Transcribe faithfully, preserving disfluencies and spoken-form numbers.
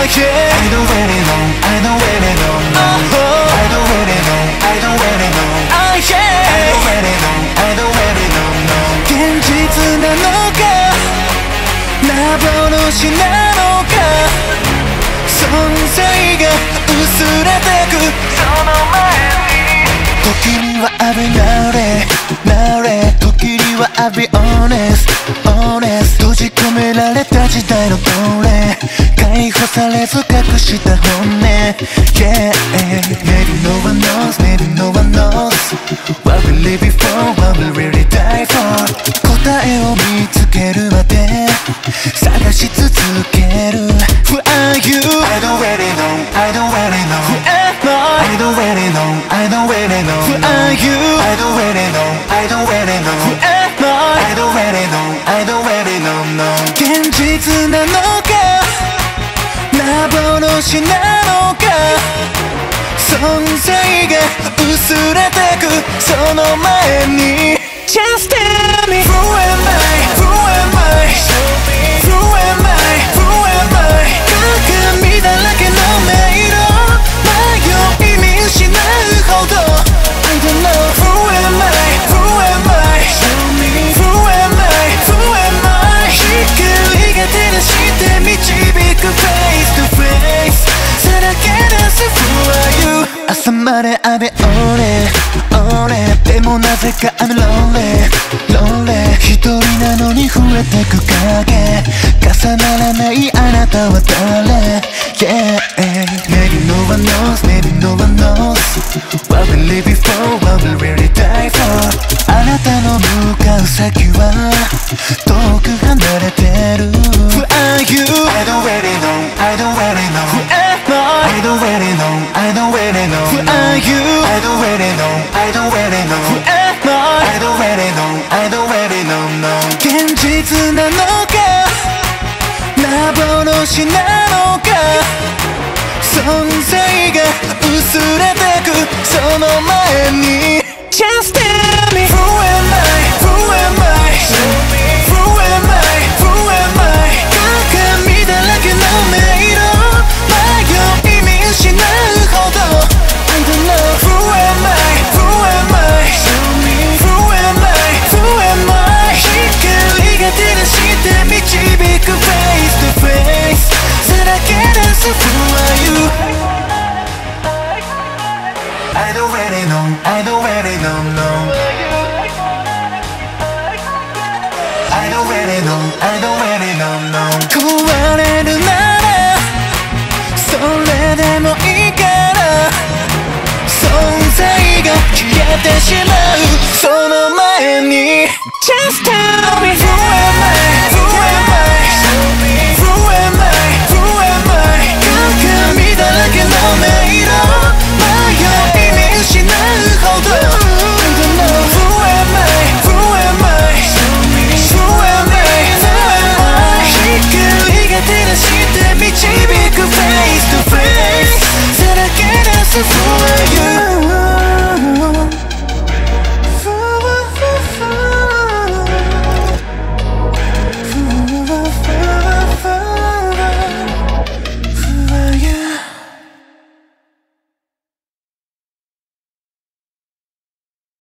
yeah. I don't really know, I don't really know, no. I don't really know, I don't really know, oh yeah. I don't really know, I don't really know, no. 現実なのか幻なのか存在が薄れてくその前に時には I'll be naughty, naughty 時には I'll be honest, honest 閉じ込められた時代の奴隷解放されず隠した本音 Yeah, maybe no one knows, maybe no one knows What we live before, what we really die for 答えを見つけるまで探し続ける Who are you? I don't really know, I don't really know Who am I? I don't really know, I don't really know Who are you? I don't really know, I don't really know Who am I? I don't really know, I don't really know, no 現実なのか幻なのか存在が薄れてくその前に Just tell me Who am I? Who am I? Who am I? Who am I? 鏡だらけの迷路迷い見失うほど I don't know Who am I? Who am I? Who am I? Who am I? 光が照らして導く Face to face さらけ出す Who are you? 朝まで雨俺俺でもなぜか I'm lonely lonely 一人なのに増えてく影重ならないあなたは誰 Yeah Maybe no one knows Maybe no one knows What we live before What we really die for あなたの向かう先は遠く離れてる Who are you? I don't really know I don't really know Who am I? I don't really know I don't really know Who are you? I don't really know I don't really know Who am I? I don't really know I don't really know no 現実なのか幻なのか存在が薄れてくその前に Just tell me Who am I? Who am I? Who am I? Who am I? 鏡だらけの迷路迷い見失うほど I don't know Who am I? Who am I? Who am I? Who am I? 光が照らして導く Face to face さらけ出す Who are you? I don't really know I don't really know no I don't really know I don't really know no 壊れるならそれでもいいから存在が消えてしまうその前に Just tell me